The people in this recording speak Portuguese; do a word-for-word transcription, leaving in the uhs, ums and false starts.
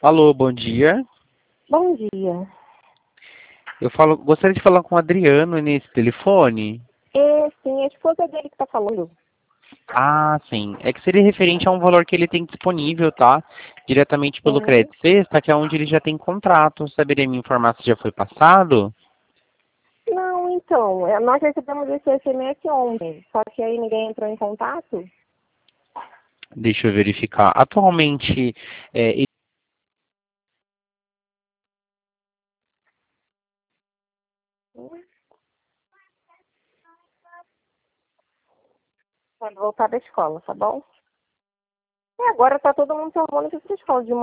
Alô, bom dia. Bom dia. Eu falo, gostaria de falar com o Adriano nesse telefone. É, sim, a esposa dele que tá falando. Ah, sim. É que seria referente a um valor que ele tem disponível, tá? Diretamente pelo Sim. Crédito Sexta, que é onde ele já tem contrato. Saberia me informar se já foi passado? Não, então, é, nós recebemos esse S M S ontem, só que aí ninguém entrou em contato. Deixa eu verificar. Atualmente, é, ele- Quando voltar da escola, tá bom? E agora tá todo mundo se arrumando pra ir pra escola de